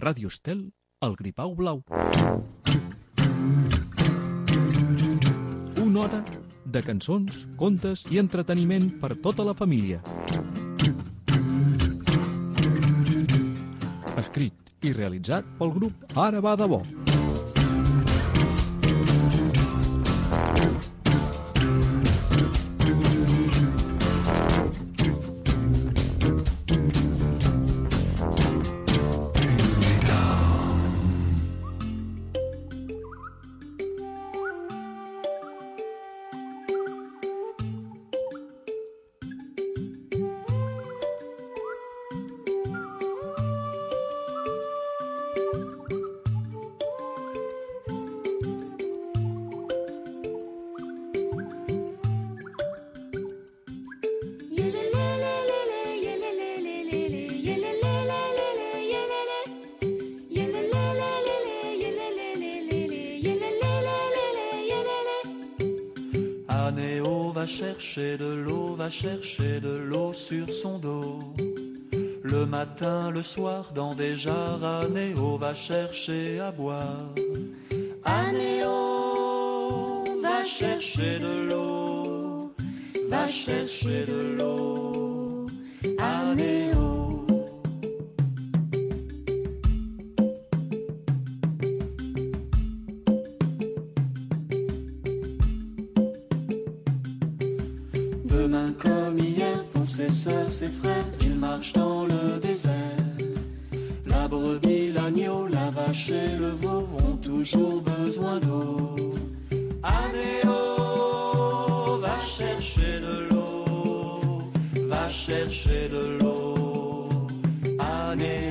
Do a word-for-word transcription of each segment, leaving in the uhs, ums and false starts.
Ràdio Estel, el Gripau Blau. Una hora de cançons, contes i entreteniment per tota la família. Escrit i realitzat pel grup Ara va de bo. Chercher de l'eau, va chercher de l'eau sur son dos. Le matin, le soir, dans des jarres, Anéo va chercher à boire. Anéo va chercher de l'eau, va chercher de l'eau. Anéo. Demain comme hier, pour ses sœurs, ses frères, ils marchent dans le désert. La brebis, l'agneau, la vache et le veau ont toujours besoin d'eau. Anéo va chercher de l'eau, va chercher de l'eau. Anéo.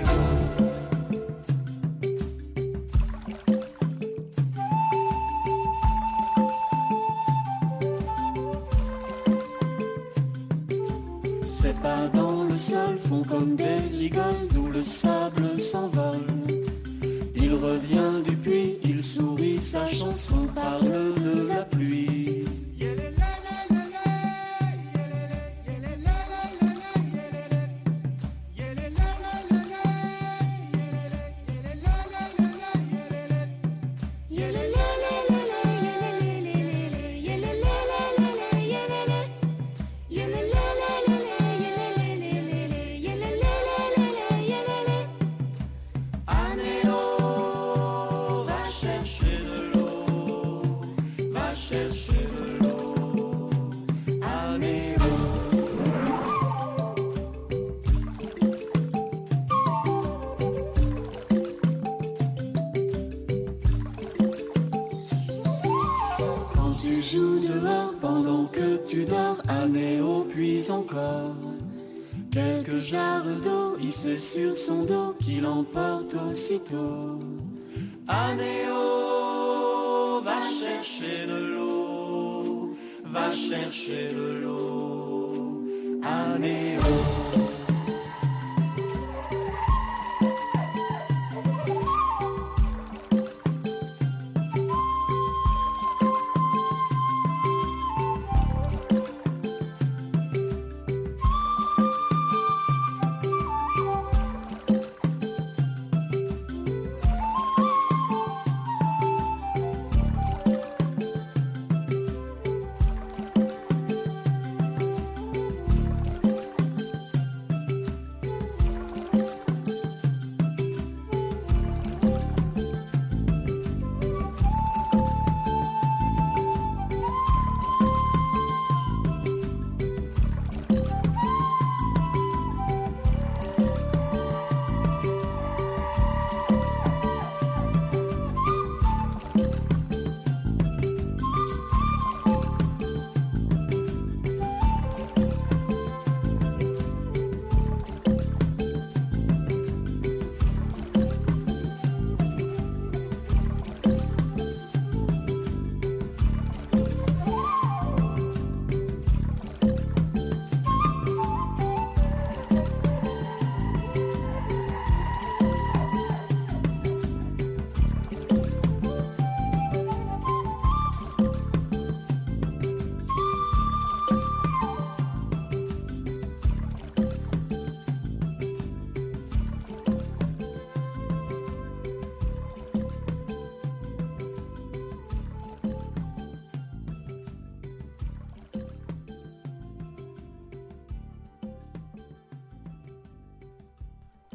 Ses pas dans le sol font comme des ligoles d'où le sable s'envole. Il revient du puits, il sourit, sa chanson parle de la pluie. Joue dehors pendant que tu dors, Anéo puis encore. Quelques jarres d'eau hissées sur son dos qu'il emporte aussitôt. Anéo va chercher de l'eau, va chercher de l'eau. Anéo.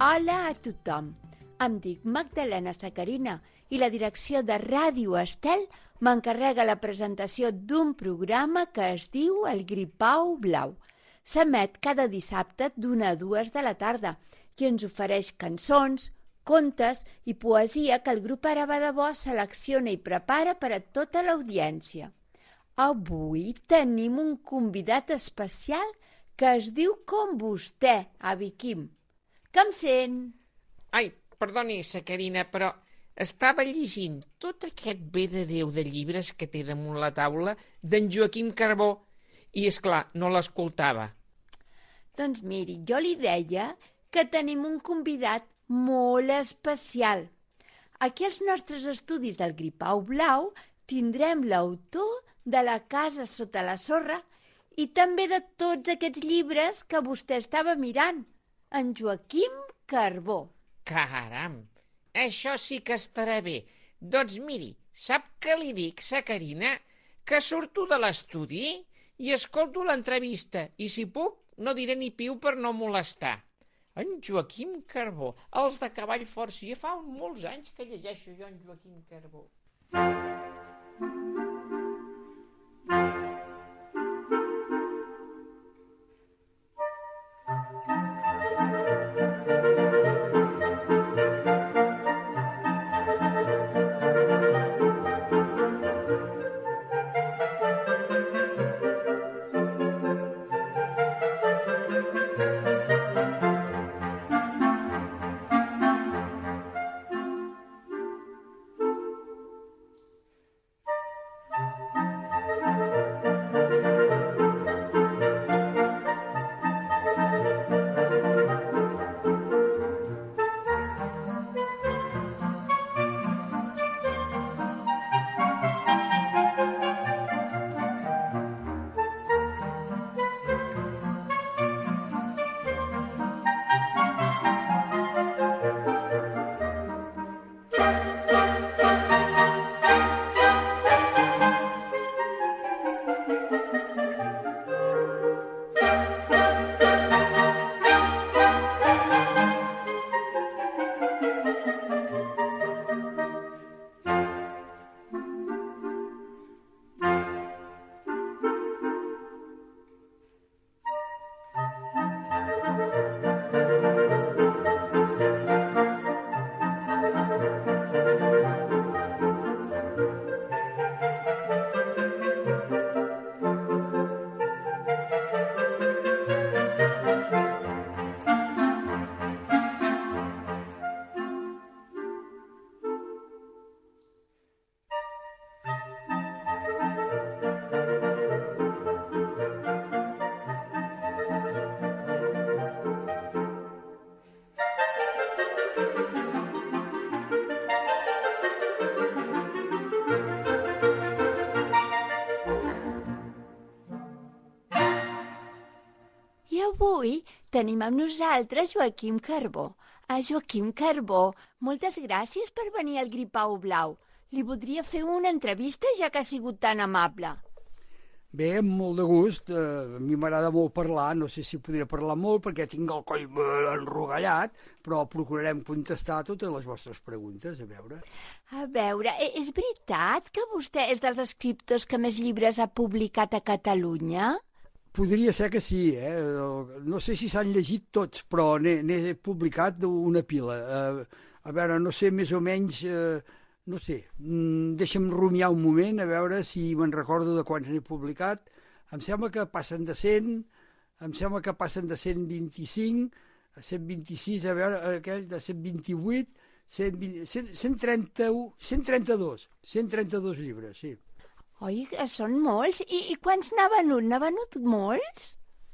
Hola a tothom. Em dic Magdalena Sacarina i la direcció de Ràdio Estel m'encarrega la presentació d'un programa que es diu El Gripau Blau. S'emet cada dissabte d'una a dues de la tarda i ens ofereix cançons, contes i poesia que el grup Ara va de bo selecciona i prepara per a tota l'audiència. Avui tenim un convidat especial que es diu com vostè, avi Quim. Que em sent? Ai, perdoni, Sacarina, però estava llegint tot aquest bé de Déu de llibres que té damunt la taula d'en Joaquim Carbó i, és clar, no l'escoltava. Doncs miri, jo li deia que tenim un convidat molt especial. Aquí als nostres estudis del Gripau Blau tindrem l'autor de La casa sota la sorra i també de tots aquests llibres que vostè estava mirant, en Joaquim Carbó. Caram, això sí que estarà bé. Doncs miri, sap què li dic, Sacarina? Que surto de l'estudi i escolto l'entrevista i, si puc, no diré ni piu per no molestar. En Joaquim Carbó, els de Cavall Fort, sí, fa molts anys que llegeixo jo en Joaquim Carbó. Avui tenim amb nosaltres Joaquim Carbó. A Joaquim Carbó, moltes gràcies per venir al Gripau Blau. Li voldria fer una entrevista, ja que ha sigut tan amable. Bé, amb molt de gust. A mi m'agrada molt parlar, no sé si podré parlar molt perquè tinc el coll enrogallat, però procurarem contestar totes les vostres preguntes, a veure. A veure, és veritat que vostè és dels escriptors que més llibres ha publicat a Catalunya? Podria ser que sí, eh? No sé si s'han llegit tots, però n'he publicat una pila. A veure, no sé, més o menys, no sé, deixa'm rumiar un moment, a veure si me'n recordo de quants n'he publicat. Em sembla que passen de cent, em sembla que passen de cent vint-i-cinc a cent vint-i-sis, a veure, aquell de cent vint-i-vuit, cent vint, cent, cent trenta-u, cent trenta-dos, cent trenta-dos llibres, sí. Oi, són molts? I, i quants n'ha venut? N'ha venut molts?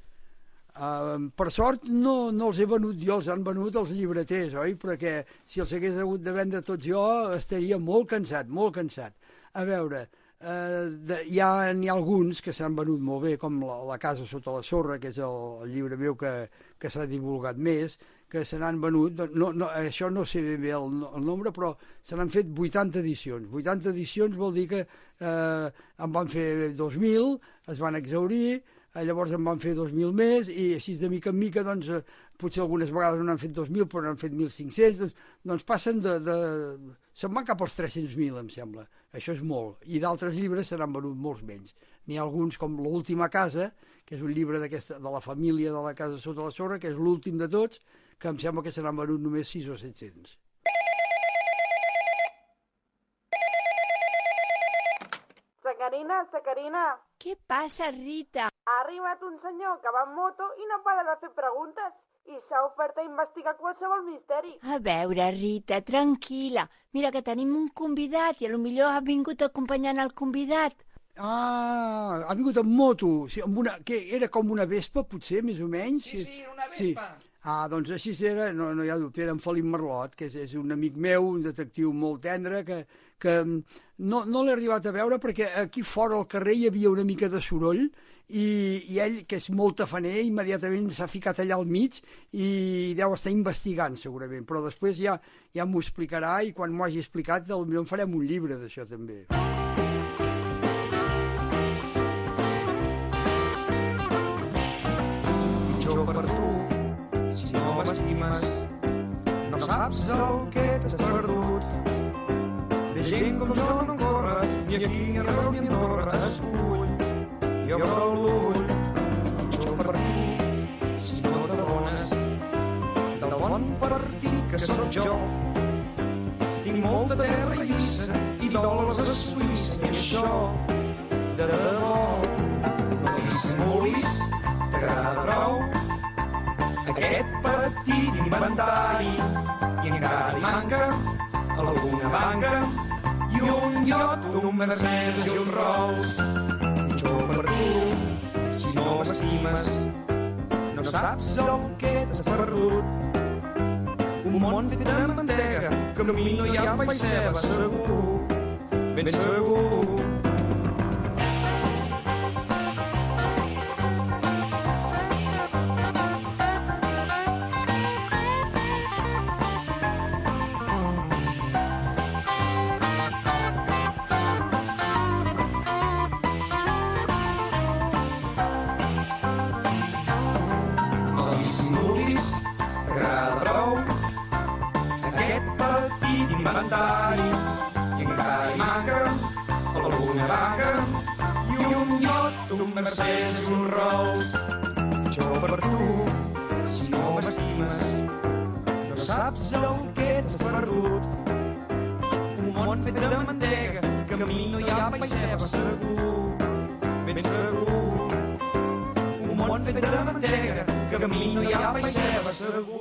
Uh, per sort no, no els he venut jo, els han venut els llibreters, oi? Perquè si els hagués hagut de vendre tots jo estaria molt cansat, molt cansat. A veure, uh, de, hi, ha, hi ha alguns que s'han venut molt bé, com la, la casa sota la sorra, que és el, el llibre meu que, que s'ha divulgat més, que se n'han venut, no, no, això no sé bé el, el nombre, però se n'han fet vuitanta edicions. vuitanta edicions vol dir que eh, en van fer dos mil, es van exaurir, eh, llavors en van fer dos mil més, i així de mica en mica, doncs, eh, potser algunes vegades no n'han fet dos mil, però n'han fet mil cinc-cents, doncs, doncs passen de... de... se'n van cap als tres-cents mil, em sembla. Això és molt. I d'altres llibres se n'han venut molts menys. N'hi ha alguns, com L'última casa, que és un llibre de la família de la casa sota la sorra, que és l'últim de tots, que em sembla que se n'han venut només sis o set-cents. Sacarina, Sacarina. Què passa, Rita? Ha arribat un senyor que va en moto i no para de fer preguntes. I s'ha ofert a investigar qualsevol misteri. A veure, Rita, tranquil·la. Mira que tenim un convidat i potser ha vingut acompanyant el convidat. Ah, ha vingut en moto. Sí, amb una, que era com una vespa, potser, més o menys? Sí, sí, una vespa. Sí. Ah, doncs així era, no, no hi ha dubte, era en Felip Merlot, que és, és un amic meu, un detectiu molt tendre, que, que no, no l'he arribat a veure perquè aquí fora al carrer hi havia una mica de soroll i, i ell, que és molt tafaner, immediatament s'ha ficat allà al mig i deu estar investigant segurament, però després ja, ja m'ho explicarà i quan m'ho hagi explicat potser en farem un llibre d'això també. Jo per tu, si no m'estimes, no saps el que t'has perdut. De gent com jo no en corre, ni aquí ni arreu ni Andorra. Escull i obre l'ull. Jo per tu, si no t'adones del bon partit que sóc jo. Tinc molta terra a Eivissa i dòlars a Suïssa, i això, de debò, no dissimulis, t'agrada prou aquest petit inventari i encara hi manca alguna banca i un iot, un Mercedes i un Rolls. Jo per tu, si no m'estimes, no saps el que t'has perdut. Un món fet de mantega, que a mi no hi ha pa i ceba, segur, ben segur. Inventari i encara hi manca alguna vaca i un iot, un Mercedes i un Rolls. Jo per tu, si no m'estimes, no saps el que t'has perdut. Un món fet de mantega, que a mi no hi ha pa i ceba, segur, ben segur. Un món fet de mantega, que a mi no hi ha pa i ceba, segur.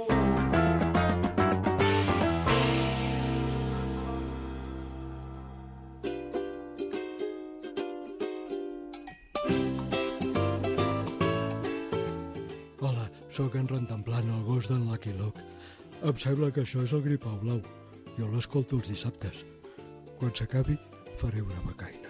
Soc en Rantanplan, el gos d'en Lucky Luke. Em sembla que això és el Gripau Blau. Jo l'escolto els dissabtes. Quan s'acabi, faré una becaina.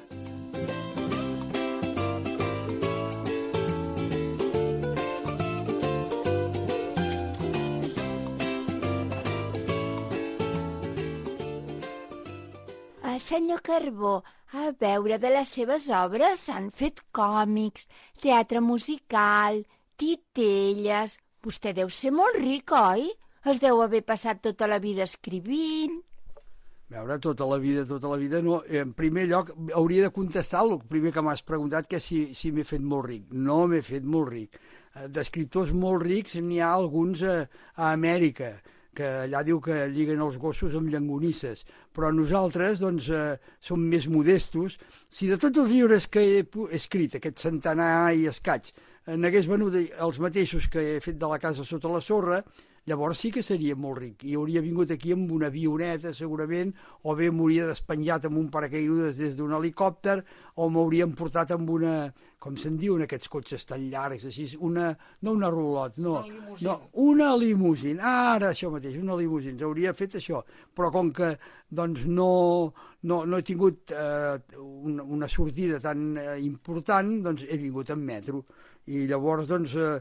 Ah, senyor Carbó, a veure, de les seves obres s'han fet còmics, teatre musical, titelles. Vostè deu ser molt ric, oi? Es deu haver passat tota la vida escrivint. A veure, tota la vida, tota la vida, no. En primer lloc, hauria de contestar el primer que m'has preguntat, que si, si m'he fet molt ric. No m'he fet molt ric. D'escriptors molt rics n'hi ha alguns a, a Amèrica, que allà diu que lliguen els gossos amb llangonisses, però nosaltres, doncs, eh, som més modestos. Si de tots els llibres que he escrit, aquest centenar i escaig, n'hagués venut els mateixos que he fet de la casa sota la sorra, llavors sí que seria molt ric i hauria vingut aquí amb una avioneta segurament, o bé m'hauria despenjat amb un paracaigudes des d'un helicòpter, o m'haurien portat amb una, com se'n diuen aquests cotxes tan llargs, així, una, no una rulot, no, no, una limusina, ara això mateix, una limusina, hauria fet això, però com que doncs no, no, no he tingut eh, una, una sortida tan eh, important, doncs he vingut en metro. I llavors, doncs, eh,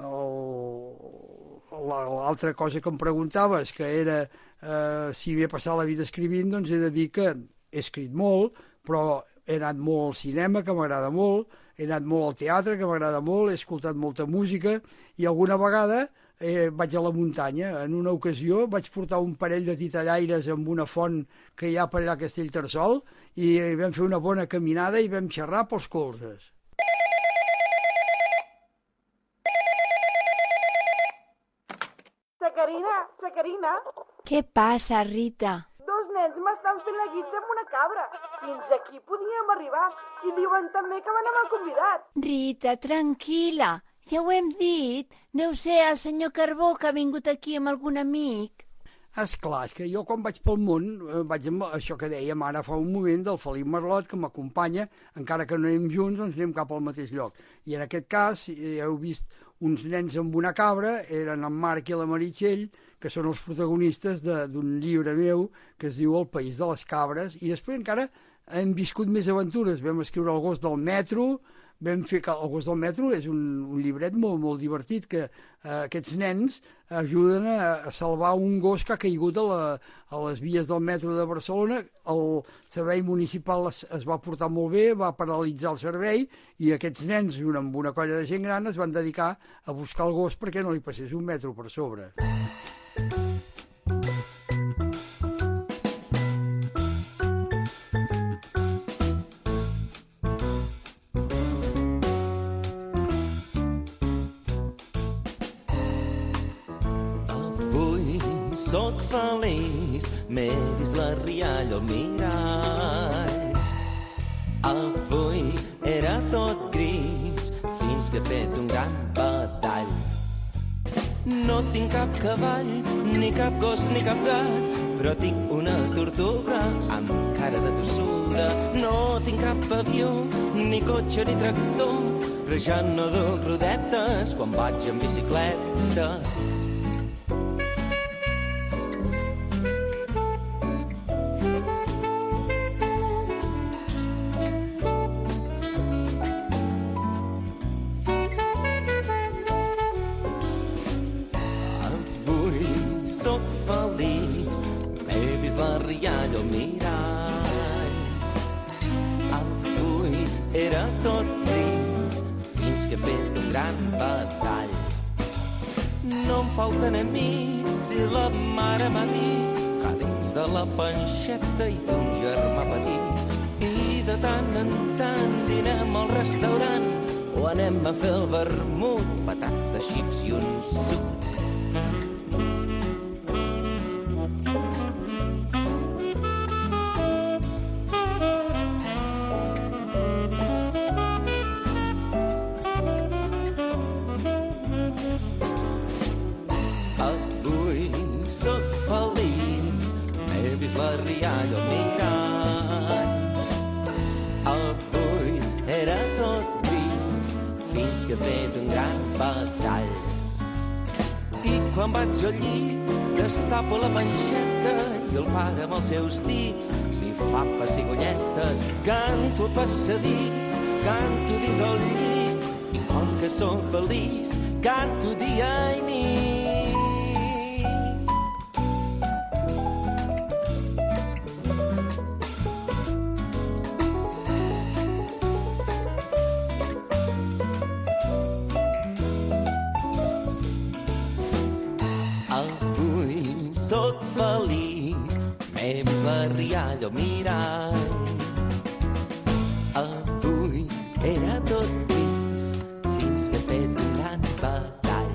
l'altra cosa que em preguntaves, que era eh, si m'he passat la vida escrivint, doncs he de dir que he escrit molt, però he anat molt al cinema, que m'agrada molt, he anat molt al teatre, que m'agrada molt, he escoltat molta música, i alguna vegada eh, vaig a la muntanya. En una ocasió vaig portar un parell de titellaires amb una font que hi ha per allà a Castellterçol, i vam fer una bona caminada i vam xerrar pels colzes. Sacarina, Sacarina, Què passa, Rita? dos nens m'estan fent la guitza amb una cabra. Fins aquí podíem arribar. I diuen també que van amb el convidat. Rita, tranquil·la. Ja ho hem dit. Deu ser el senyor Carbó que ha vingut aquí amb algun amic. Esclar, és que jo quan vaig pel món, eh, vaig amb això que dèiem ara fa un moment del Felip Marlot, que m'acompanya, encara que no anem junts, doncs anem cap al mateix lloc. I en aquest cas, eh, heu vist uns nens amb una cabra, eren en Marc i la Meritxell, que són els protagonistes d'un llibre meu que es diu El país de les cabres, i després encara hem viscut més aventures. Vam escriure El gos del metro, vam fer que El gos del metro és un, un llibret molt, molt divertit, que eh, aquests nens ajuden a, a salvar un gos que ha caigut a, la, a les vies del metro de Barcelona. El servei municipal es, es va portar molt bé, va paralitzar el servei, i aquests nens, junt amb una colla de gent gran, es van dedicar a buscar el gos perquè no li passés un metro per sobre. Soc feliç, m'he vist la rialla al mirall. Avui era tot gris, fins que he fet un gran badall. No tinc cap cavall, ni cap gos, ni cap gat, però tinc una tortuga amb cara de tossuda. No tinc cap avió, ni cotxe, ni tractor, però ja no duc rodetes quan vaig en bicicleta. Rialla al mirall. Avui era tot gris, fins que he fet un gran badall. No em falten amics i la mare m'ha dit que dins de la panxeta hi té un germà petit. I de tant en tant dinem al restaurant o anem a fer el vermut, patates, xips i un suc. Quan vaig al llit, destapo la panxeta i el pare amb els seus dits li fa pessigolletes. Canto a passadís, canto dins el llit i com que som feliç, canto dia i nit. Soc feliç, m'he vist la rialla al mirall. Avui era tot gris, fins que he fet un gran badall.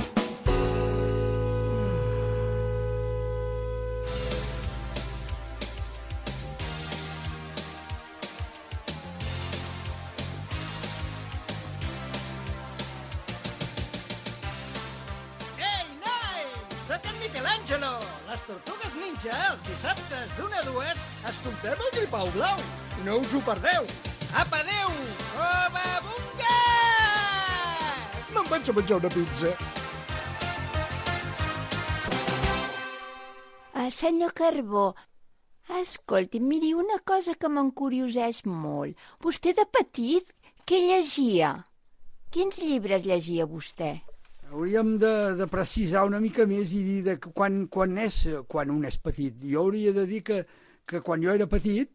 Ei, noi! Soc en Michelangelo! Les Tortugues Ninja, els dissabtes d'una a dues, escoltem el Gripau Blau. No us ho perdeu. Apa, adéu! Oba, bunga! Me'n vaig a menjar una pizza. Uh, senyor Carbó, escolti, miri, una cosa que m'encurioseix molt. Vostè de petit, què llegia? Quins llibres llegia vostè? Hauríem de, de precisar una mica més i dir de quan, quan, és, quan un és petit. Jo hauria de dir que, que quan jo era petit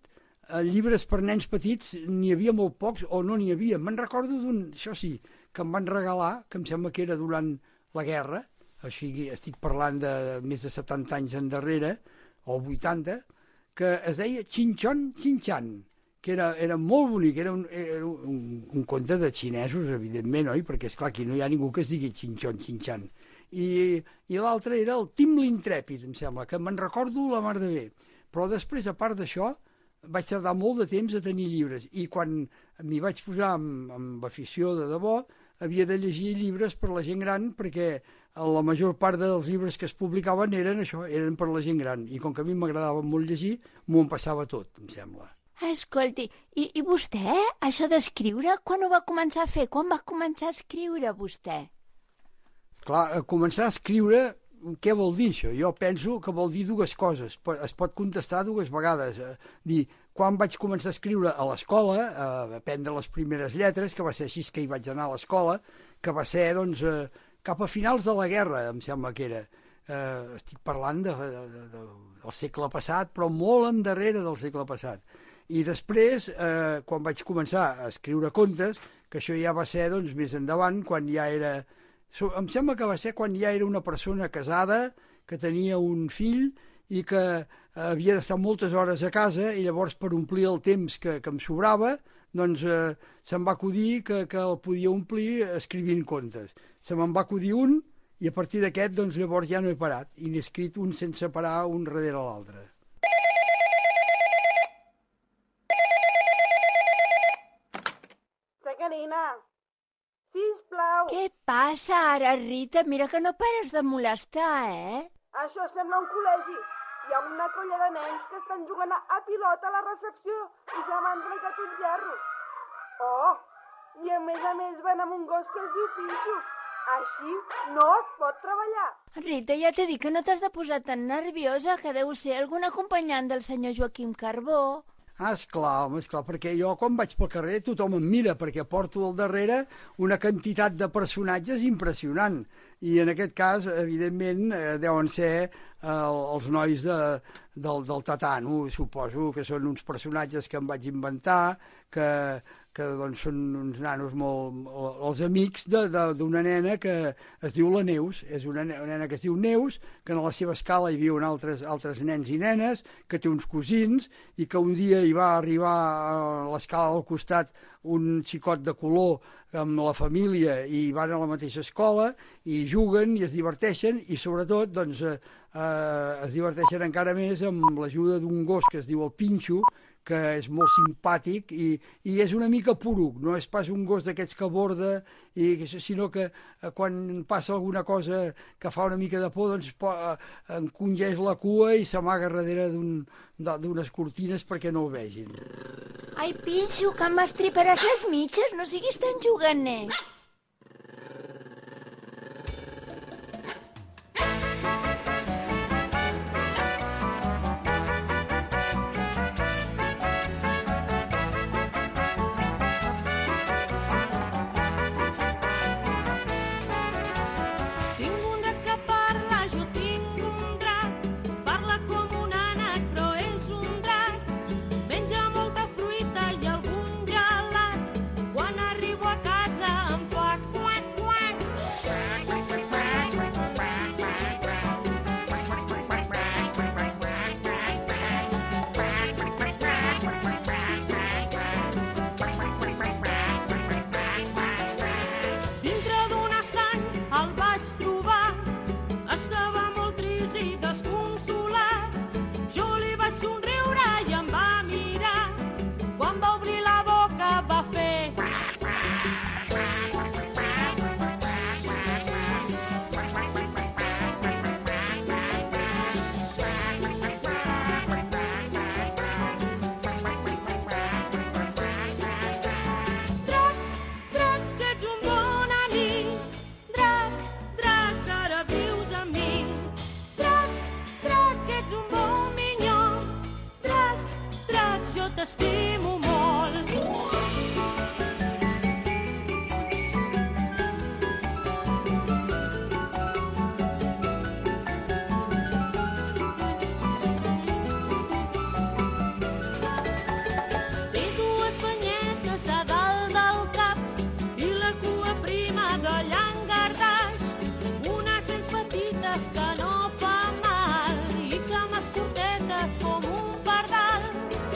eh, llibres per nens petits n'hi havia molt pocs o no n'hi havia. Me'n recordo d'un, això sí, que em van regalar, que em sembla que era durant la guerra, o sigui, estic parlant de més de setanta anys endarrere, o vuitanta, que es deia Xinxon Xinxan, que era, era molt bonic, era, un, era un, un conte de xinesos, evidentment, oi? Perquè, esclar, aquí no hi ha ningú que es digui Xinxon Xinxan. I, i l'altre era el Tim l'Intrèpid, em sembla, que me'n recordo la mar de bé. Però després, a part d'això, vaig tardar molt de temps a tenir llibres. I quan m'hi vaig posar amb, amb afició de debò, havia de llegir llibres per la gent gran, perquè la major part dels llibres que es publicaven eren això, eren per la gent gran. I com que a mi m'agradava molt llegir, m'ho en passava tot, em sembla. Escolti, i, i vostè, això d'escriure, quan ho va començar a fer? Quan va començar a escriure vostè? Clar, començar a escriure, què vol dir això? Jo penso que vol dir dues coses. Es pot contestar dues vegades. Dir, quan vaig començar a escriure a l'escola, a aprendre les primeres lletres, que va ser així que hi vaig anar a l'escola, que va ser, doncs, cap a finals de la guerra, em sembla que era. Eh, estic parlant de, de, de, del segle passat, però molt endarrere del segle passat. I després, eh, quan vaig començar a escriure contes, que això ja va ser doncs, més endavant, quan ja era... Em sembla que va ser quan ja era una persona casada, que tenia un fill i que havia d'estar moltes hores a casa i llavors per omplir el temps que, que em sobrava, doncs eh, se'm va acudir que, que el podia omplir escrivint contes. Se me'n va acudir un i a partir d'aquest doncs, llavors ja no he parat i n'he escrit un sense parar un darrere l'altre. Sacarina, sisplau. Què passa ara, Rita? Mira que no pares de molestar, eh? Això sembla un col·legi. Hi ha una colla de nens que estan jugant a pilota a la recepció i ja m'han trencat un gerro. Oh, i a més a més van amb un gos que es diu Pinxo. Així no es pot treballar. Rita, ja t'he dit que no t'has de posar tan nerviosa, que deu ser algun acompanyant del senyor Joaquim Carbó. Ah, esclar, home, esclar, perquè jo quan vaig pel carrer tothom em mira, perquè porto al darrere una quantitat de personatges impressionant. I en aquest cas, evidentment, eh, deuen ser eh, els nois de, del, del Tatano, suposo que són uns personatges que em vaig inventar, que, que doncs, són uns nanos molt... els amics d'una nena que es diu la Neus. És una nena que es diu Neus, que en la seva escala hi viuen altres, altres nens i nenes, que té uns cosins, i que un dia hi va arribar a l'escala del costat un xicot de color amb la família i van a la mateixa escola i juguen i es diverteixen i sobretot doncs, eh, eh, es diverteixen encara més amb l'ajuda d'un gos que es diu el Pinxo, que és molt simpàtic i, i és una mica poruc, no és pas un gos d'aquests que borda, i, sinó que eh, quan passa alguna cosa que fa una mica de por, doncs eh, encongeix la cua i s'amaga darrere d'unes cortines perquè no el vegin. Ai, Pinxo, que m'estriparàs les mitges, no siguis tan juganer. digues que no fa mal i que m'escotetes com un pardal.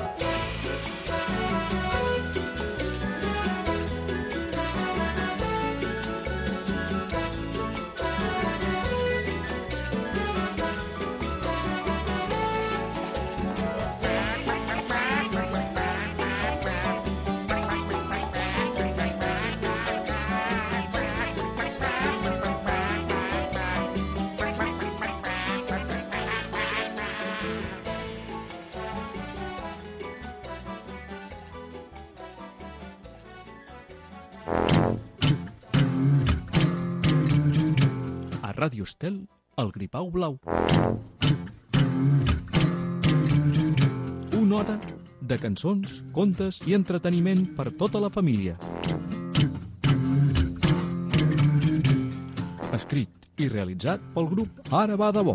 A Ràdio Estel, el Gripau Blau. Una hora de cançons, contes i entreteniment per tota la família. Escrit i realitzat pel grup Ara va de bo.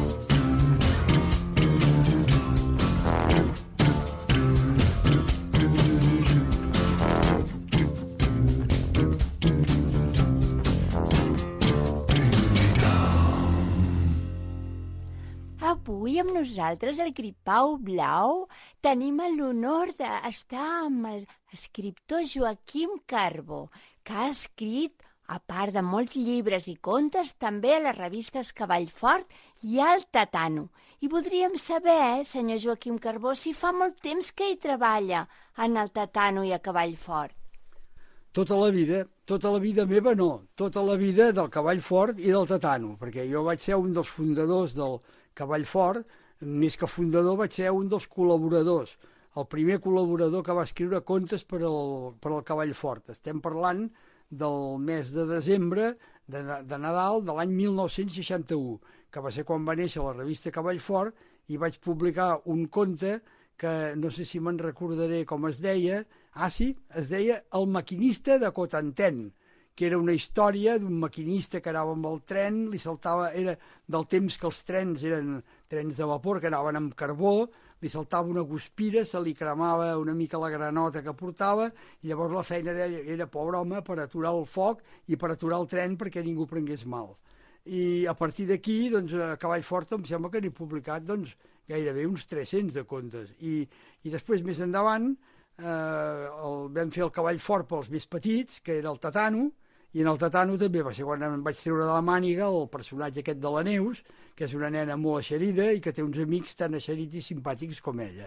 Avui amb nosaltres, el Gripau Blau, tenim l'honor d'estar amb el escriptor Joaquim Carbó, que ha escrit, a part de molts llibres i contes, també a les revistes Cavallfort i al Tatano. I voldríem saber, senyor Joaquim Carbó, si fa molt temps que hi treballa en el Tatano i a Cavallfort. Tota la vida, tota la vida meva no, tota la vida del Cavallfort i del Tatano, perquè jo vaig ser un dels fundadors del Cavallfort, més que fundador vaig ser un dels col·laboradors, el primer col·laborador que va escriure contes per al, per al Cavallfort. Estem parlant del mes de desembre de, de Nadal de l'any mil nou-cents seixanta-u, que va ser quan va néixer la revista Cavallfort, i vaig publicar un conte que no sé si me'n recordaré com es deia, ah sí, es deia El maquinista de Cotanten, que era una història d'un maquinista que anava amb el tren, li saltava, era del temps que els trens eren trens de vapor que anaven amb carbó, li saltava una guspira, se li cremava una mica la granota que portava, i llavors la feina d'ell era, pobre home, per aturar el foc i per aturar el tren perquè ningú prengués mal. I a partir d'aquí, doncs, a Cavallfort em sembla que n'he publicat doncs, gairebé uns tres-cents de contes. I, i després, més endavant, eh, el, vam fer el Cavallfort pels més petits, que era el Tatano, i en el Tatano també va ser quan em vaig treure de la màniga el personatge aquest de la Neus, que és una nena molt eixerida i que té uns amics tan eixerits i simpàtics com ella.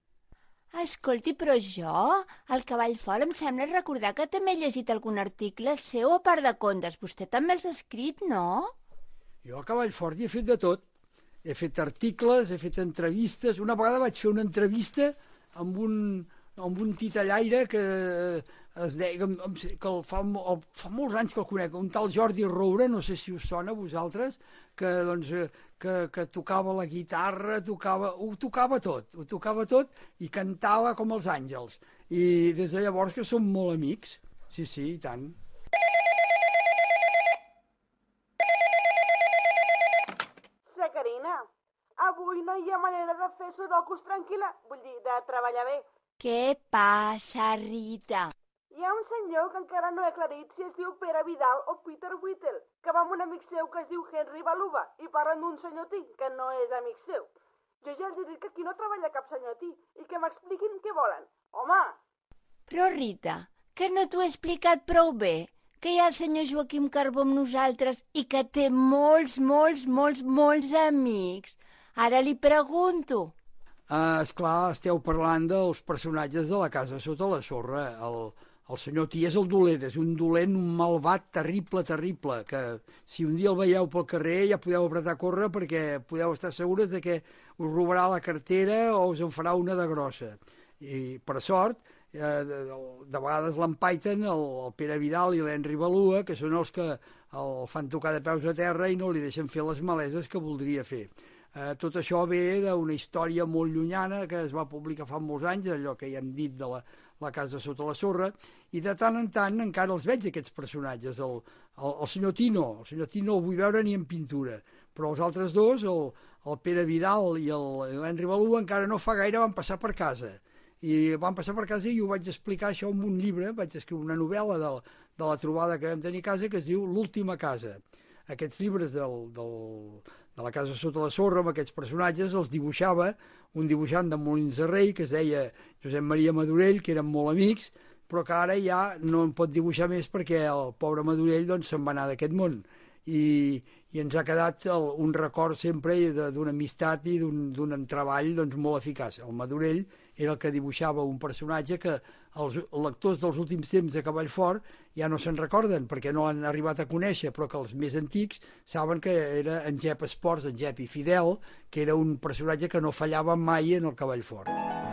Escolti, però jo, al Cavallfort, em sembla recordar que també he llegit algun article seu a part de contes. Vostè també els ha escrit, no? Jo al Cavallfort hi he fet de tot. He fet articles, he fet entrevistes. Una vegada vaig fer una entrevista amb un, amb un titellaire que es deia, que el fa, el, fa molts anys que el conec, un tal Jordi Roura, no sé si us sona a vosaltres, que, doncs, que, que tocava la guitarra, tocava, ho tocava tot, ho tocava tot i cantava com els àngels. I des de llavors que som molt amics, sí, sí, i tant. Sacarina, avui no hi ha manera de fer sudokus tranquil·la, vull dir, de treballar bé. Què passa, Rita? Hi ha un senyor que encara no he aclarit si es diu Pere Vidal o Peter Whittle, que va amb un amic seu que es diu Henry Baluba i parlen d'un senyotí que no és amic seu. Jo ja els he dit que aquí no treballa cap senyotí i que m'expliquin què volen. Home! Però, Rita, que no t'ho he explicat prou bé, que hi ha el senyor Joaquim Carbó amb nosaltres i que té molts, molts, molts, molts amics. Ara li pregunto. Uh, esclar, esteu parlant dels personatges de la casa sota la sorra. El, el senyor Tí és el dolent, és un dolent, un malvat terrible, terrible, que si un dia el veieu pel carrer ja podeu apretar a córrer perquè podeu estar segures de que us robarà la cartera o us en farà una de grossa. I per sort, eh, de, de vegades l'empaiten el, el Pere Vidal i l'Henry Balua, que són els que el fan tocar de peus a terra i no li deixen fer les maleses que voldria fer. Eh, tot això ve d'una història molt llunyana que es va publicar fa molts anys, allò que ja hem dit de la, la casa sota la sorra, i de tant en tant encara els veig aquests personatges. El, el, el senyor Tino, el senyor Tino el vull veure ni en pintura, però els altres dos, el, el Pere Vidal i l'Henry Balua, encara no fa gaire van passar per casa. I van passar per casa i ho vaig explicar això en un llibre, vaig escriure una novel·la de, de la trobada que vam tenir a casa que es diu L'última casa. aquests llibres del, del, de la Casa sota la sorra, amb aquests personatges, els dibuixava un dibuixant de Molins de Rei, que es deia Josep Maria Madurell, que eren molt amics, però que ara ja no en pot dibuixar més perquè el pobre Madurell doncs, se'n va anar d'aquest món. I, i ens ha quedat el, un record sempre d'una amistat i d'un treball doncs, molt eficaç. El Madurell era el que dibuixava un personatge que els lectors dels últims temps de Cavallfort ja no se'n recorden perquè no l'han arribat a conèixer, però que els més antics saben que era en Jep Esports, en Jep i Fidel, que era un personatge que no fallava mai en el Cavallfort.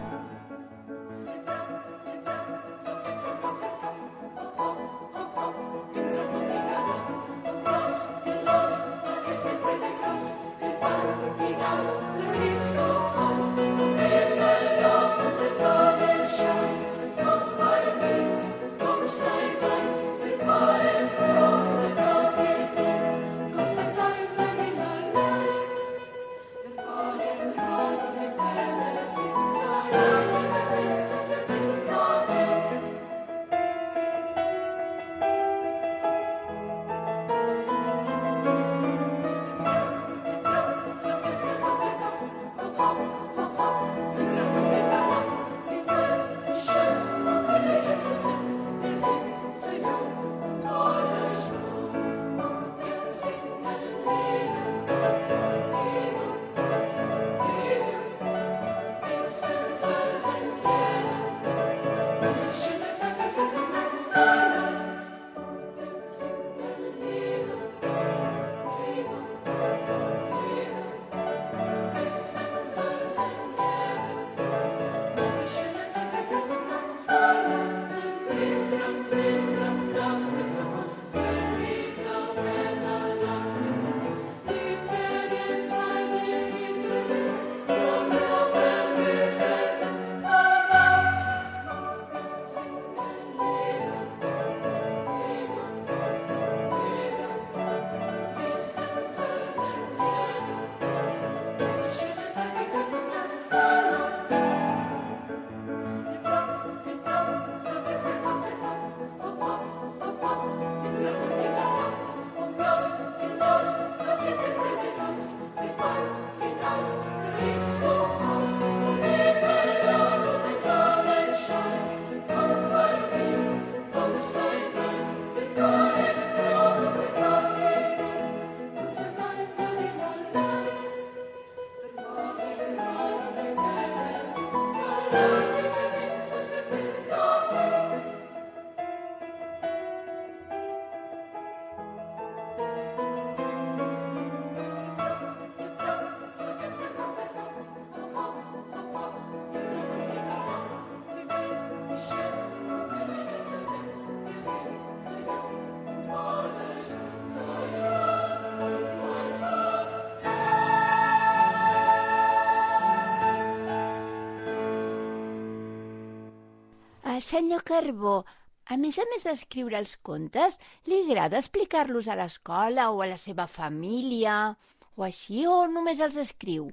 Senyor Carbó, a més a més d'escriure els contes, li agrada explicar-los a l'escola o a la seva família, o així, o només els escriu?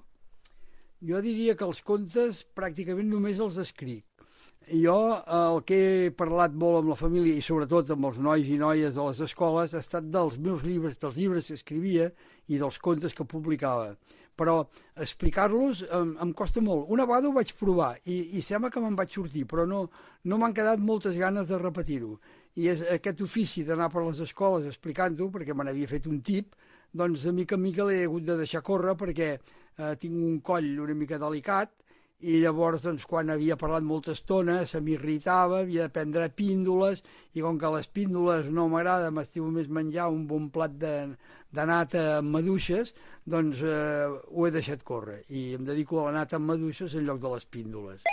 Jo diria que els contes pràcticament només els escric. Jo el que he parlat molt amb la família i sobretot amb els nois i noies de les escoles ha estat dels meus llibres, dels llibres que escrivia i dels contes que publicava. Però explicar-los em, em costa molt. Una vegada ho vaig provar i, i sembla que me'n vaig sortir, però no, no m'han quedat moltes ganes de repetir-ho. I és aquest ofici d'anar per les escoles explicant-ho, perquè me n'havia fet un tip, doncs de mica en mica l'he hagut de deixar córrer perquè eh, tinc un coll una mica delicat i llavors doncs, quan havia parlat molta estona se m'irritava, havia de prendre píndoles i com que les píndoles no m'agrada, m'estimo més menjar un bon plat de, de nata amb maduixes, doncs eh, ho he deixat córrer i em dedico a la nata amb maduixes en lloc de les píndoles.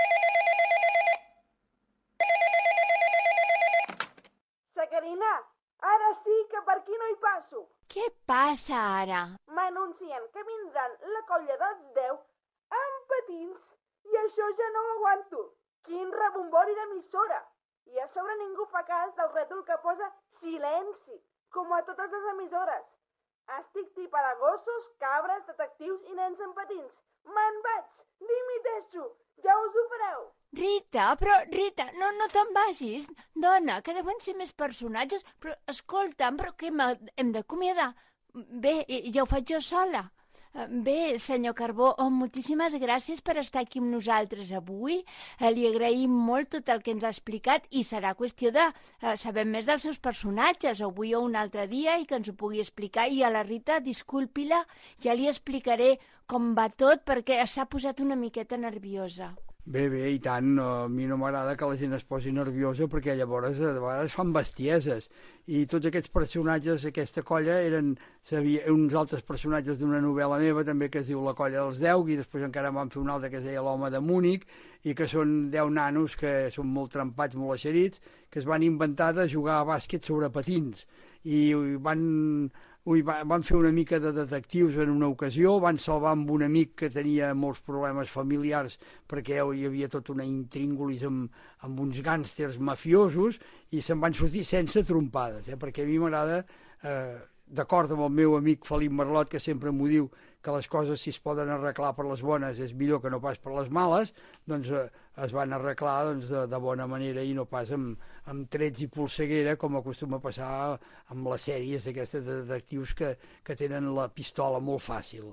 Sacarina, ara sí que per aquí no hi passo. Què passa ara? M'anuncien que vindran la colla dels deu amb patins i això ja no ho aguanto. Quin rebombori d'emissora! I a sobre ningú fa cas del rètol que posa silenci, com a totes les emissores. Estic tipa de gossos, cabres, detectius i nens amb patins. Me'n vaig, dimiteixo, ja us ho fareu. Rita, però, Rita, no, no te'n vagis. Dona, que deuen ser més personatges, però escolta'm, però què, hem d'acomiadar? Bé, ja ho faig jo sola. Bé, senyor Carbó, oh, moltíssimes gràcies per estar aquí amb nosaltres avui. Eh, li agraïm molt tot el que ens ha explicat i serà qüestió de eh, saber més dels seus personatges, avui o un altre dia, i que ens ho pugui explicar. I a la Rita, disculpi-la, ja li explicaré com va tot perquè s'ha posat una miqueta nerviosa. Bé, bé, i tant, a mi no m'agrada que la gent es posi nerviosa perquè llavors de vegades fan bestieses i tots aquests personatges, aquesta colla, eren sabia, uns altres personatges d'una novel·la meva també que es diu La colla dels deu i després encara vam fer una altra que es deia L'home de Múnich i que són deu nanos que són molt trempats, molt eixerits, que es van inventar de jugar a bàsquet sobre patins i van... Ui, van fer una mica de detectius en una ocasió, van salvar amb un amic que tenia molts problemes familiars perquè hi havia tot una intríngulis amb, amb uns gàngsters mafiosos i se'n van sortir sense trompades, eh? Perquè a mi m'agrada, eh, d'acord amb el meu amic Felip Merlot, que sempre m'ho diu, que les coses si es poden arreglar per les bones és millor que no pas per les males, doncs eh, es van arreglar doncs, de, de bona manera i no pas amb, amb trets i polseguera com acostuma a passar amb les sèries d'aquestes de detectius que, que tenen la pistola molt fàcil.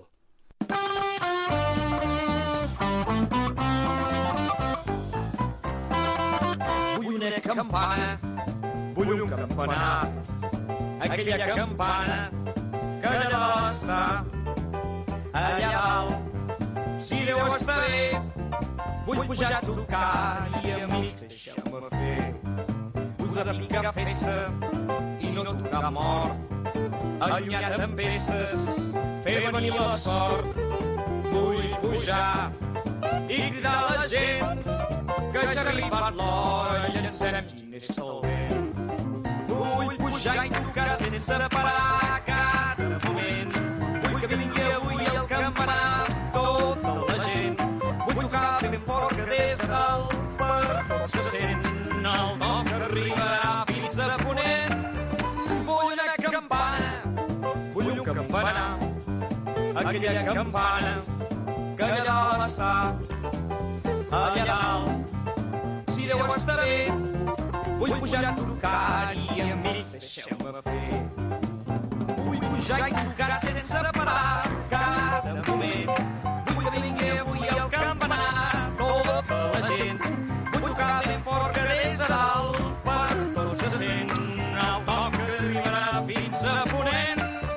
Vull una campana, vull un campanar, aquella campana que allà està, allà dalt, si Déu està bé, vull pujar a tocar i amics deixeu-me fer. Vull una mica festa i no tocar mort, allunyar tempestes, fer venir la sort. Vull pujar i cridar a la gent que ja ha arribat l'hora i llancem ginesta al vent. Vull pujar i tocar sense parar cada moment. Vull que vingui avui el campanar tota la gent. Vull tocar ben fort que des de dalt per tot se sent el do que arribarà fins a ponent. Vull una campana, vull un campanar, aquella campana que allà dalt està, allà dalt. Si Déu està bé, vull pujar a tocar i amics deixeu-me fer. Vull pujar i tocar sense parar cada moment. Vull que vingui avui el campanar tota la gent. Vull tocar ben fort que des de dalt per tot se sent el do que arribarà fins a ponent.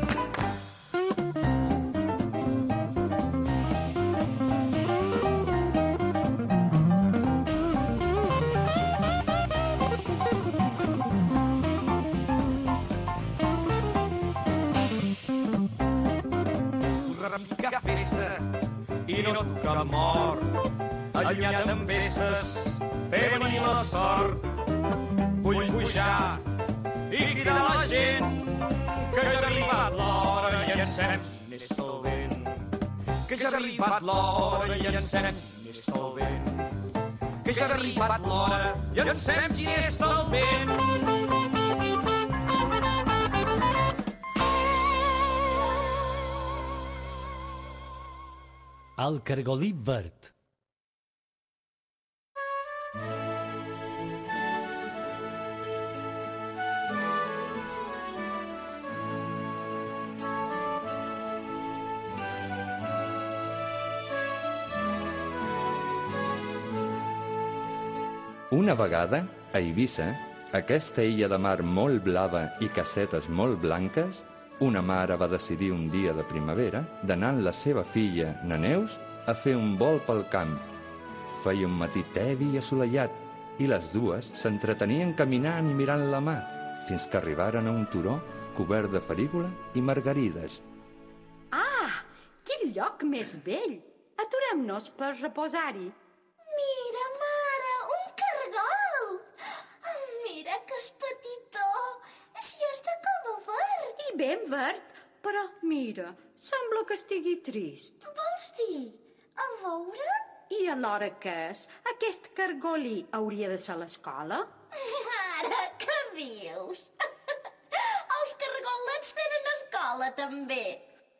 Una festa i no tocar mort, allunyar tempestes, fer venir la sort. Vull pujar i cridar a la gent que ja ha arribat l'hora i llancem ginesta al vent. Que ja ha arribat l'hora i llancem ginesta al vent. Que ja ha arribat l'hora i llancem ginesta al vent. El cargolí verd. Una vegada, a Eivissa, aquesta illa de mar molt blava i casetes molt blanques, una mare va decidir un dia de primavera d'anar amb la seva filla, na Neus, a fer un vol pel camp. Feia un matí tebi i assolellat i les dues s'entretenien caminant i mirant la mar fins que arribaren a un turó cobert de farígola i margarides. Ah, quin lloc més bell! Aturem-nos per reposar-hi. Mira, mare, un cargol! Mira que és petitó! Si és de color verd! I ben verd, però mira, sembla que estigui trist. Vols dir? A veure? I alhora què és? Aquest cargolí hauria de ser a l'escola? Ara, què dius? Els cargolets tenen escola, també.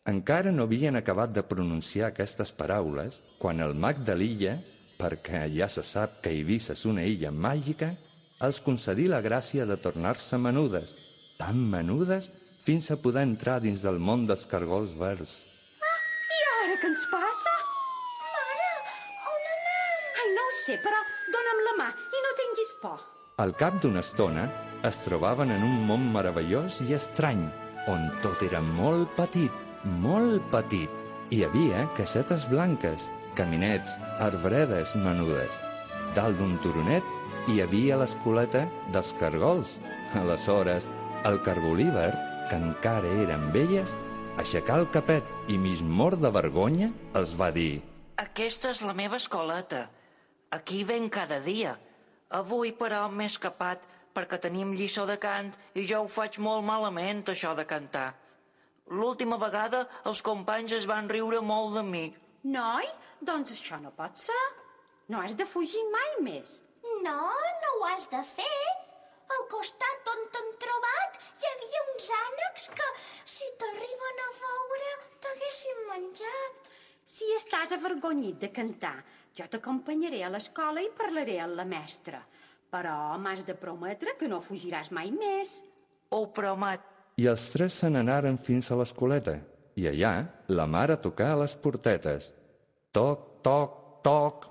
Encara no havien acabat de pronunciar aquestes paraules quan el mag de l'illa, perquè ja se sap que Eivissa és una illa màgica, els concedí la gràcia de tornar-se menudes, tan menudes fins a poder entrar dins del món dels cargols verds. Ah, i ara què ens passa? Mare, on anem? Ai, no ho sé, però dona'm la mà i no tinguis por. Al cap d'una estona es trobaven en un món meravellós i estrany, on tot era molt petit, molt petit. Hi havia casetes blanques, caminets, arbredes menudes. Dalt d'un turonet hi havia l'escoleta dels cargols. Aleshores, el cargolí verd, que encara era amb elles, aixecà el capet i, mig mort de vergonya, els va dir: Aquesta és la meva escoleta. Aquí ven cada dia. Avui, però, m'he escapat perquè tenim lliçó de cant i jo ho faig molt malament, això de cantar. L'última vegada els companys es van riure molt de mi. Noi, doncs això no pot ser. No has de fugir mai més. No, no ho has de fer. Al costat on t'han trobat hi havia uns ànecs que, si t'arriben a veure, t'haguessin menjat. Si estàs avergonyit de cantar, jo t'acompanyaré a l'escola i parlaré amb la mestra. Però m'has de prometre que no fugiràs mai més. Ho promet. I els tres se n'anaren fins a l'escoleta, i allà la mare tocà a les portetes. Toc, toc, toc.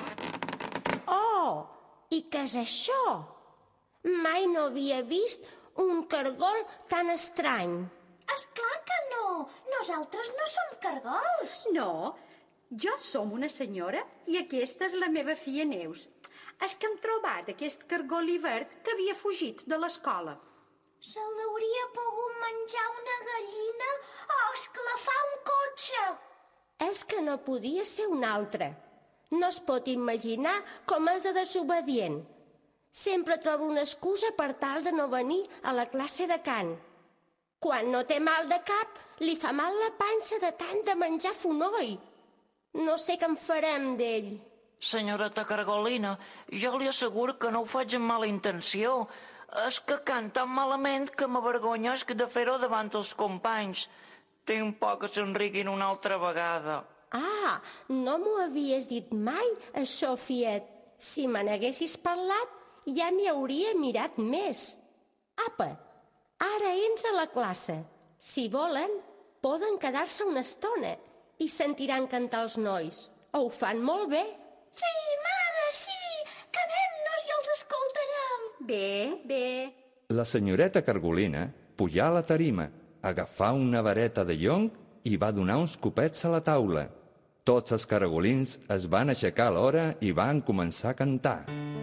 Oh, i què és això? Mai no havia vist un cargol tan estrany. Esclar que no! Nosaltres no som cargols. No, jo som una senyora i aquesta és la meva filla Neus. És que hem trobat aquest cargolí verd que havia fugit de l'escola. Se l'hauria pogut menjar una gallina o esclafar un cotxe. És que no podia ser un altre. No es pot imaginar com és de desobedient. Sempre trobo una excusa per tal de no venir a la classe de cant. Quan no té mal de cap, li fa mal la pansa de tant de menjar fonoll. No sé què en farem d'ell. Senyoreta Cargolina, jo li asseguro que no ho faig amb mala intenció. És que canta malament que m'avergonyes de fer-ho davant els companys. Tinc por que se'n riguin una altra vegada. Ah, no m'ho havies dit mai, això, Fiet. Si me n'haguessis parlat, ja m'hi hauria mirat més. Apa, ara entra a la classe. Si volen, poden quedar-se una estona i sentiran cantar els nois. Ho fan molt bé. Sí, mare, sí! Quedem-nos i els escoltarem. Bé, bé. La senyoreta Cargolina pujà a la tarima, agafà una vareta de llonc i va donar uns copets a la taula. Tots els cargolins es van aixecar a l'hora i van començar a cantar.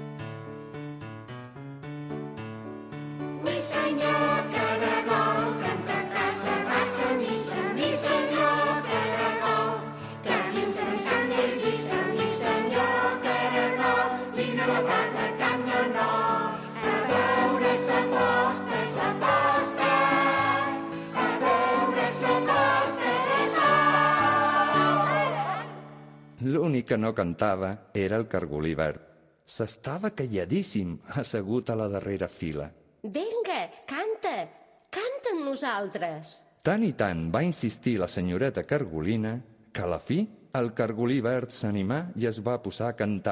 Mi senyor caragol, canta a casa, passa missa, mi senyor caragol, que dins ens camp d'Eivissa, mi senyor caragol, vine a la part de Camp Nonó, a veure sa posta, sa posta, a veure sa posta de sol. L'únic que no cantava era el cargolí verd. S'estava calladíssim, assegut a la darrera fila. Vinga, canta, canta amb nosaltres. Tant i tant va insistir la senyoreta Cargolina que a la fi el cargolí verd s'animà i es va posar a cantar.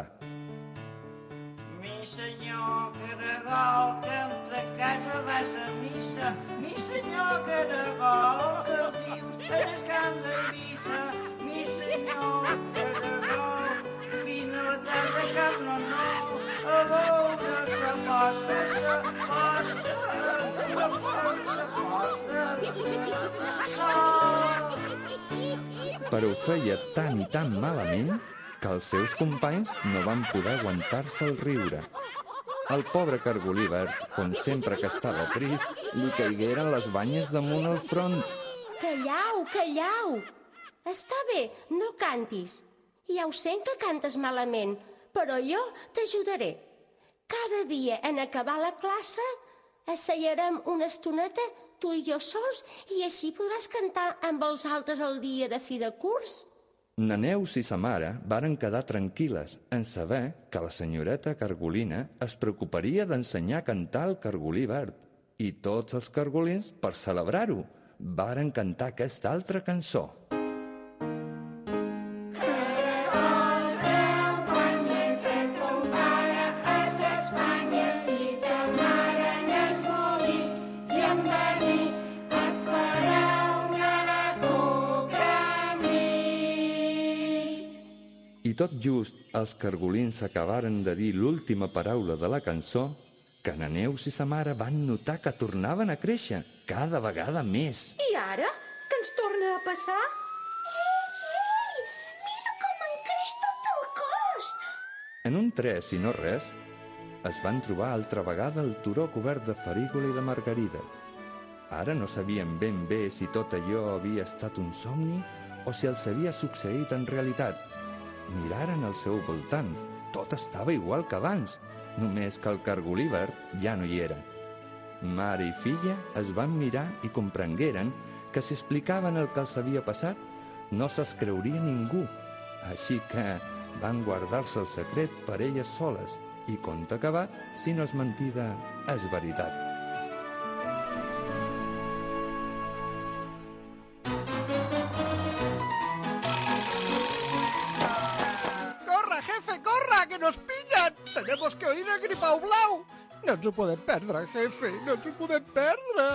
Mi senyor caragol, que entra a casa vas a missa. Mi senyor caragol, que vius en el camp d'Eivissa. Mi senyor caragol, vine a la terra Camp Nonó, a veure sa posta, sa posta, a veure sa posta de sol. Però ho feia tan i tan malament que els seus companys no van poder aguantar-se el riure. El pobre cargolí verd, com sempre que estava trist, li caigueren les banyes damunt el front. Callau, callau. Està bé, no cantis. Ja ho sé que cantes malament, però jo t'ajudaré. Cada dia en acabar la classe asseierem una estoneta tu i jo sols i així podràs cantar amb els altres el dia de fi de curs. Na Neus i sa mare varen quedar tranquil·les en saber que la senyoreta Cargolina es preocuparia d'ensenyar a cantar el cargolí verd i tots els cargolins, per celebrar-ho, varen cantar aquesta altra cançó. I tot just els cargolins acabaren de dir l'última paraula de la cançó que na Neus i sa mare van notar que tornaven a créixer cada vegada més. I ara? Que ens torna a passar? Ei, ei! Mira com en creix tot el cos! En un tres i no res, es van trobar altra vegada el turó cobert de farígola i de margarida. Ara no sabien ben bé si tot allò havia estat un somni o si els havia succeït en realitat. Miraren al seu voltant. Tot estava igual que abans, només que el cargolí verd ja no hi era. Mare i filla es van mirar i comprengueren que si explicaven el que els havia passat no se'ls creuria ningú, així que van guardar-se el secret per elles soles i, conte acabat, si no és mentida, és veritat. Tenemos que oír el Gripau Blau. No ens ho podem perdre, jefe. No ens ho podem perdre.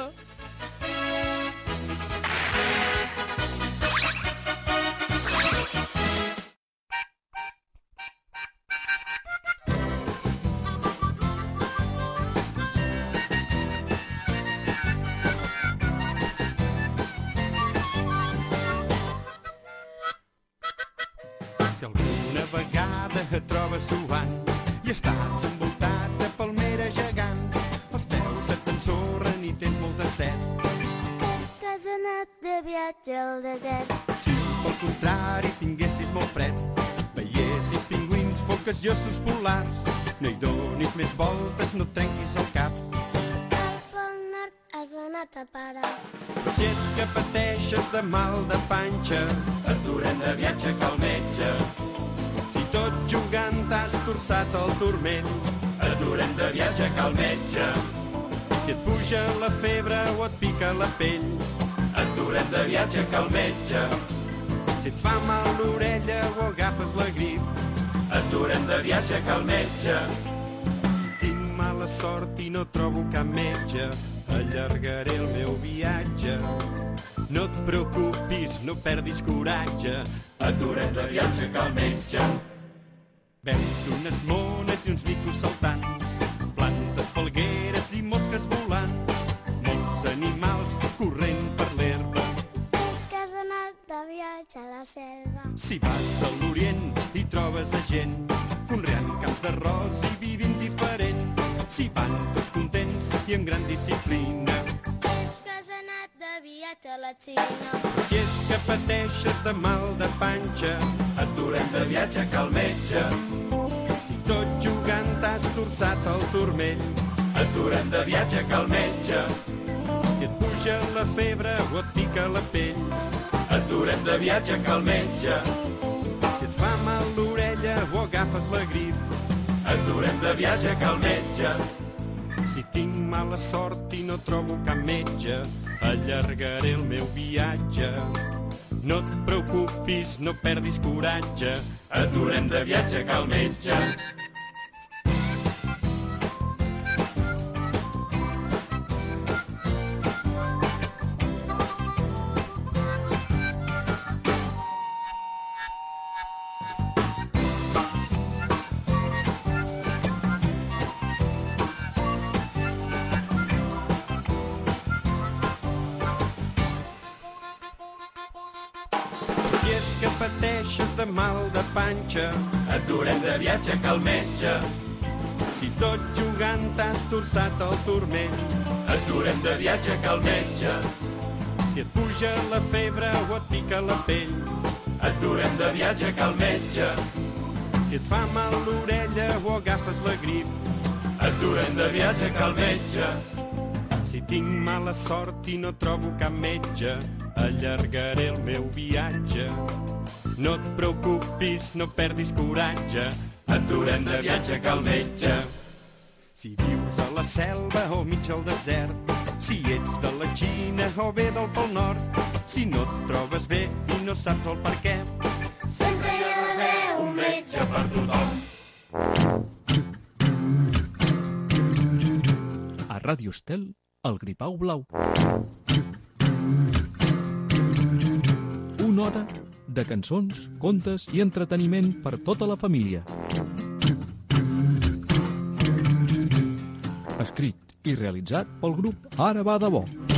Si alguna vegada et trobes suant i estàs envoltat de palmera gegant, els peus et t'ensorren i tens molt de set. Que has anat de viatge al desert. Si pel contrari tinguessis molt fred, veiessis pingüins, foques i ossos polars, no hi donis més voltes, no trenquis el cap. Al Pol Nord has anat a parar. Però si és que pateixes de mal de panxa, aturem de viatge que el metge. Tot jugant t'has torçat el turment, aturem de viatge que el metge. Si et puja la febre o et pica la pell, aturem de viatge que el metge. Si et fa mal l'orella o agafes la grip, aturem de viatge que el metge. Si tinc mala sort i no trobo cap metge, allargaré el meu viatge. No et preocupis, no perdis coratge, aturem de viatge que el metge. Veus unes mones i uns micos saltant, plantes, falgueres i mosques volant, molts animals corrent per l'herba. És que has anat de viatge a la selva. Si vas a l'Orient i trobes a gent conreant camps d'arròs i vivint diferent, si van tots contents i en gran disciplina. És que has anat de viatge a la Xina. Si és que pateixes de mal de panxa, aturem de viatge que el metge. Si tot jugant t'has torçat el turmell, aturem de viatge que el metge. Si et puja la febre o et pica la pell, aturem de viatge que el metge. Si et fa mal l'orella o agafes la grip, aturem de viatge que el metge. Si tinc mala sort i no trobo cap metge, allargaré el meu viatge. No et preocupis, no perdis coratge, aturem de viatge que el metge. Que pateixes de mal de panxa, aturem de viatge que el metge. Si tot jugant t'has torçat el turmell, aturem de viatge que el metge. Si et puja la febre o et pica la pell, aturem de viatge que el metge. Si et fa mal l'orella o agafes la grip, aturem de viatge que el metge. Si tinc mala sort i no trobo cap metge, allargaré el meu viatge. No et preocupis, no perdis coratge, aturem de viatge que el metge. Si vius a la selva o mig al desert, Si ets de la Xina o bé del Pol Nord, si no et trobes bé i no saps el per què, sempre hi ha d'haver un metge per tothom. A Ràdio Estel, el Gripau Blau. Una hora de cançons, contes i entreteniment per tota la família. Escrit i realitzat pel grup Ara va de bo.